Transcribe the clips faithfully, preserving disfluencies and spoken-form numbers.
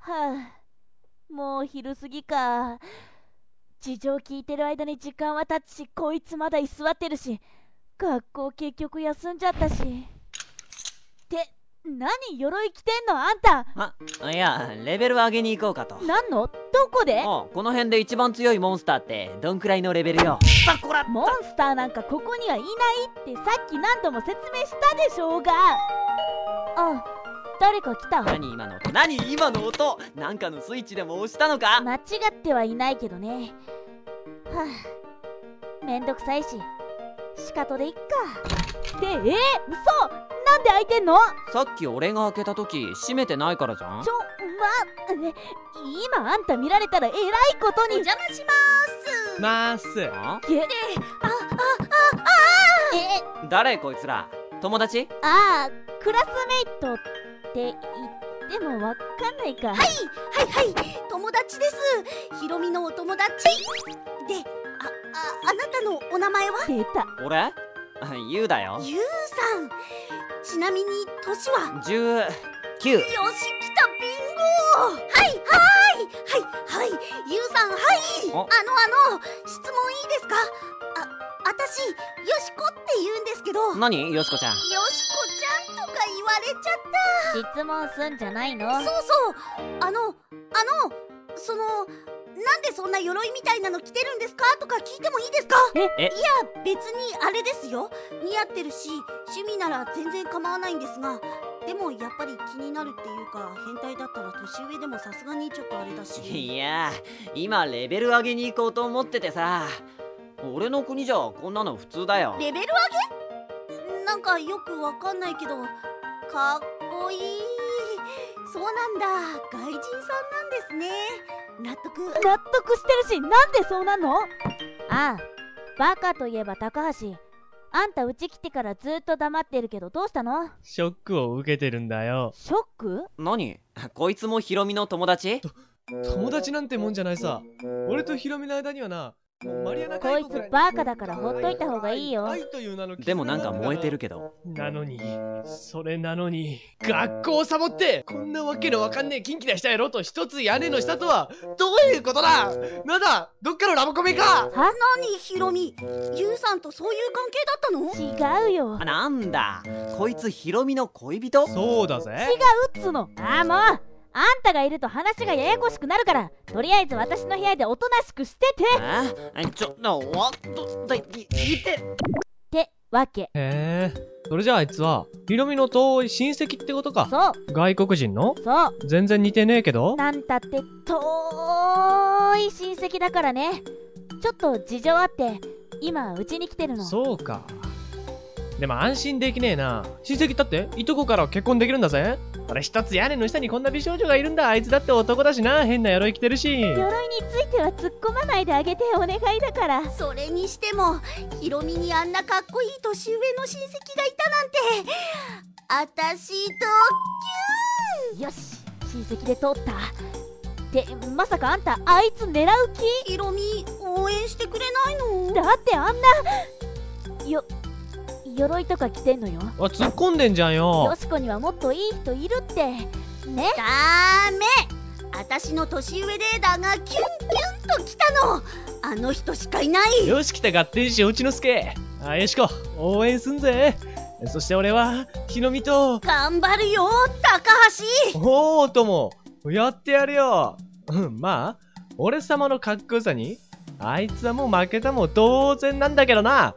はあ、もう昼過ぎか。事情聞いてる間に時間は経つし、こいつまだ居座ってるし、学校結局休んじゃったし。って何鎧着てんのあんた。 あ、いや、レベル上げに行こうかと。 なんの？どこで？ あ、この辺で一番強いモンスターってどんくらいのレベルよ。あ、こらモンスターなんかここにはいないってさっき何度も説明したでしょうが。あ、誰か来た。 何今の音？何今の音？なんかのスイッチでも押したのか？ 間違ってはいないけどね。はあ、めんどくさいし仕方でいっか。ってえー、嘘！なんで開いてんの？ さっき俺が開けた時閉めてないからじゃん。 ちょ、ま、ね、今あんた見られたらえらいことに。 お邪魔しまーす。 まーす。 あ？ げ、 あ、あ、あ、あ、 え、 誰こいつら？友達？ ああ、クラスメイトって言ってもわかんないか。 はいはいはい、友達です。ひろみのお友達で、あ、あ、あなたのお名前は？ 出た。 俺？あ、ユウだよ。 ゆうさん。ちなみに年は？ じゅうきゅう。 よし、来た、ビンゴ。はいはいはいはい、ゆうさん、はい。あのああの質問いいですか？あ、あたしよしこって言うんですけど。 何よしこちゃん？ よしこちゃんとか言われちゃった。 質問すんじゃないの？ そうそう、あのあのその、なんでそんな鎧みたいなの着てるんですかとか聞いてもいいですか？ え？ いや、別にあれですよ、似合ってるし趣味なら全然構わないんですが、でもやっぱり気になるっていうか、変態だったら年上でもさすがにちょっとあれだし。 いや、今レベル上げに行こうと思っててさ。俺の国じゃこんなの普通だよ。 レベル上げ？なんかよくわかんないけど、かっこいい。そうなんだ、外人さんなんですね。納得。 納得してるし、なんでそうなんの？ああ、バカといえば高橋。あんたうち来てからずっと黙ってるけどどうしたの？ ショックを受けてるんだよ。 ショック？ 何？こいつもヒロミの友達？ 友達なんてもんじゃないさ。俺とヒロミの間にはな、マリアナこいつバカだからほっといた方がいいよ。 愛という名の絆でもなんか燃えてるけど。 なのに、それなのに、学校をサボって、こんなわけのわかんねえキンキなしたやろと一つ屋根の下とは、どういうことだ？なんだ？どっかのラブコメか？ は？ 何ひろみ、ゆうさんとそういう関係だったの？ 違うよ。 あ、なんだ、こいつヒロミの恋人？ そうだぜ。 違うっつの。ああもう、あんたがいると話がややこしくなるから、とりあえず私の部屋でおとなしくしてて。 え？ちょ、な、わっと、だ、い、いて。 ってわけ。 へえ。それじゃああいつは、ヒロミの遠い親戚ってことか。 そう外国人の？ そう。 全然似てねえけど。 なんたって遠い親戚だからね。ちょっと事情あって今うちに来てるの。 そうか。でも安心できねえな。親戚だっていとこから結婚できるんだぜ。俺一つ屋根の下にこんな美少女がいるんだ。あいつだって男だしな。変な鎧着てるし。 鎧については突っ込まないであげてお願いだから。 それにしてもひろみにあんなかっこいい年上の親戚がいたなんて、あたしドよし、親戚で通った。ってまさかあんたあいつ狙うキュン。ひろみ応援してくれないの？ 気？だってあんなよ鎧とか着てんのよ。 あ、突っ込んでんじゃんよ。 よしこにはもっといい人いるってね。 ダメ。あたしの年上でだがキュンキュンときたの、あの人しかいない。 よし来た合点しおちのすけ。あ、よしこ応援すんぜ。そして俺はひろみと頑張るよ高橋。 おおともやってやるよ。うん、まあ俺様のかっこよさにあいつはもう負けたも同然なんだけどな。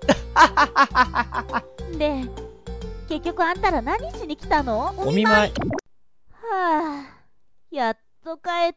で結局あんたら何しに来たの？ お見舞い。 はあ、やっと帰った。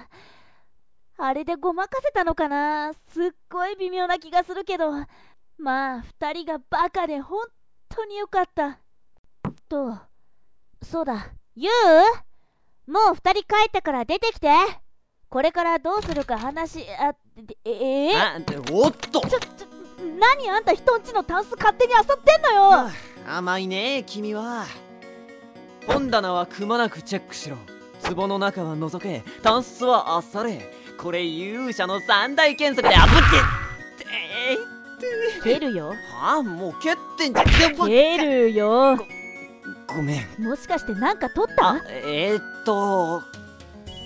あれでごまかせたのかな。すっごい微妙な気がするけど、まあ二人がバカで本当によかった。と、そうだ、ユウ、もう二人帰ったから出てきて。これからどうするか話、あ、ええあ、おっと。 ちょ、ちょ、何あんた人んちのタンス勝手に漁ってんのよ。 はあ、甘いね君は。本棚はくまなくチェックしろ。壺の中は覗け。タンスはあっされ。これ勇者の三大原則であぶってって蹴るよ。 はあ、もう蹴ってんじゃん。 蹴るよ。 ごめん。 もしかしてなんか取った？ あ、えー、っと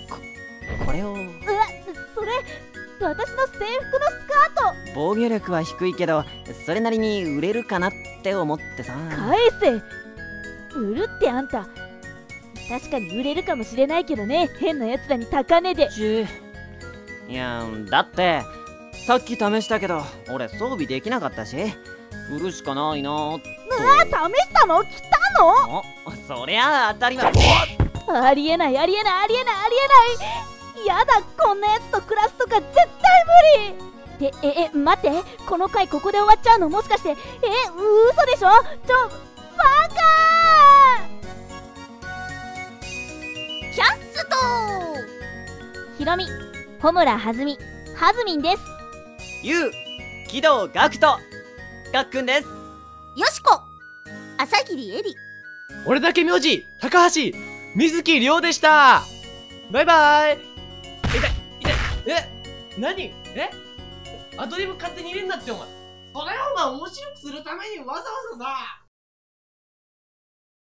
これを。 うわ、それ私の制服のスカート。 防御力は低いけどそれなりに売れるかなって思ってさ。 返せ。売るってあんた、確かに売れるかもしれないけどね、変なやつらに高値で。 ちゅいやだってさっき試したけど俺装備できなかったし売るしかないなーって。 うわ、試したの？来たの？ おそりゃ当たり前。 ありえないありえないありえないありえない。やだ、こんなやつと暮らすとか絶対無理。で、ええ待って、この回ここで終わっちゃうの？もしかして、え嘘でしょ？ちょバカー。 キャストひろみ、穂村はずみ、はずみんです。 ゆう、木戸ガクト、がっくんです。 よしこ朝霧エリ。 俺だけ名字、高橋、水木亮でした。バイバイ。痛い、痛い、え何えアドリブ勝手に入れんなってお前。それをお前面白くするためにわざわざさ。